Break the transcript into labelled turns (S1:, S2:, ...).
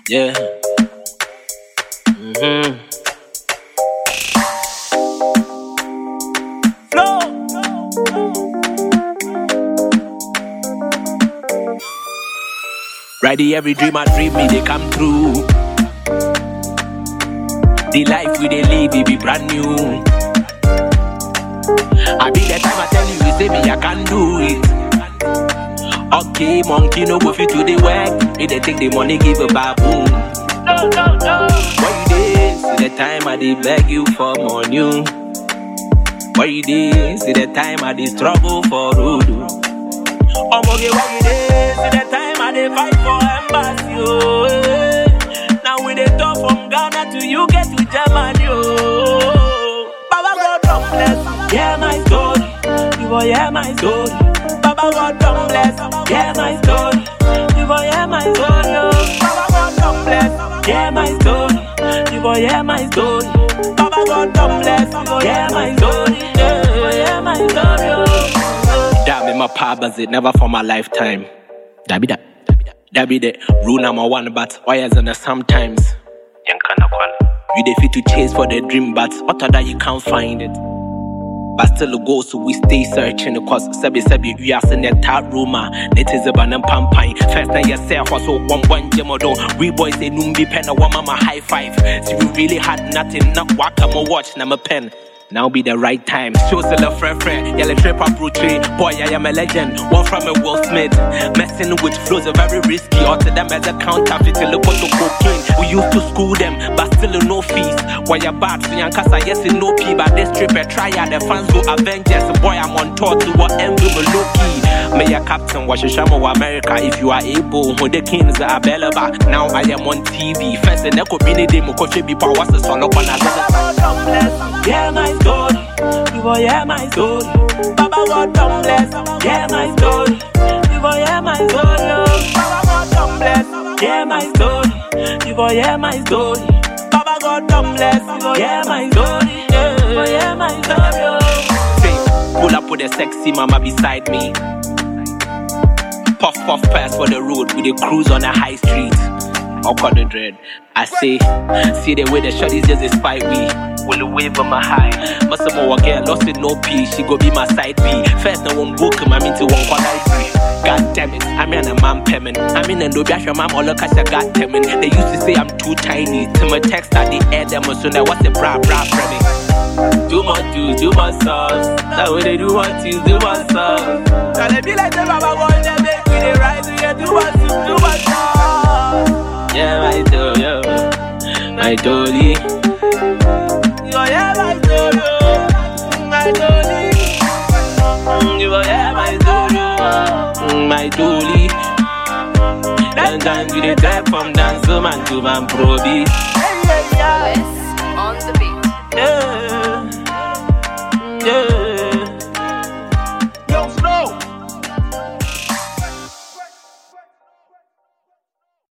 S1: Yeah. Flow. Ready, every dream I dream me, they come true. The life we they live, it be brand new. I be the time I tell you say me, I can do it. Okay, monkey, no go fit to the work. Me they take the money, give a baboon. No. What you did? See the time I did beg you for money. What you did? See the time I did struggle for road. Oh, okay, what you did? See the time I did fight for embassy. Oh. Now we dey talk from Ghana to UK to Germany. Oh. Baba God don't bless. Yeah, my story. You will hear my story. Baba God don't bless. Yeah, my story. You will hear my story. Oh. Baba God don't bless. Yeah, my story. You will hear my story. Baba God don't bless. You will hear my story. You will hear my story. Oh. Damn it, my papa it never for my lifetime. That be the rule number one, but why isn't it sometimes? You dey fit to chase for the dream, but after that you can't find it. But still a goal, so we stay searching. Cause sabi we are in the top rumor. It is a banana pampine. First night yourself was so one jemodo. We boys say numbi pen a woman my high five. See we really had nothing, not walk on my watch, now my pen. Now be the right time. Show a love friend, yellow trip up routine. Boy, I am a legend. One from a Will Smith. Messing with flows are very risky. All to them as a counterfeit. Look what to cocaine. We used to school them, but still no fees. Why you bad? So young cassa, yes, no P. But this trip a try out. The fans go Avengers. Boy, I'm on tour to what envy me low key. May your captain watch a shamo America if you are able. When the kings are available. Now I am on TV. First and echo bini de mo coach be power so solo on a yeah, my story. You will hear my story. Baba God don't bless. Yeah, my story. You will hear my story. Oh. Baba God don't bless. Yeah, my story. You will hear my story. Baba God don't bless. You will hear my story. You will hear my story. Oh. Say, pull up with a sexy mama beside me. Puff pass for the road with a cruise on a high street. I'll call the dread. I say, see the way the shorties just despite me. Will wave on my high. But some more girl lost with no P. She go be my side B. First I won't book him, I'm into one quality. God damn it, I'm in a man payment. I'm in a no bash, mom all look at God damn it. They used to say I'm too tiny. To my text at the air them so now what's the bra framing. Do more juice, do more sauce. That's what they do want to do more sauce. Now they be like the Baba God, they make me they rise to get do more soup, do more sauce. Yeah, my dory, my dolly. You are yeah, my dolly, my dolly. You are yeah, my dolly, my dolly. Then time you the type from dance man to man pro beat.
S2: On the beat.
S1: Yeah.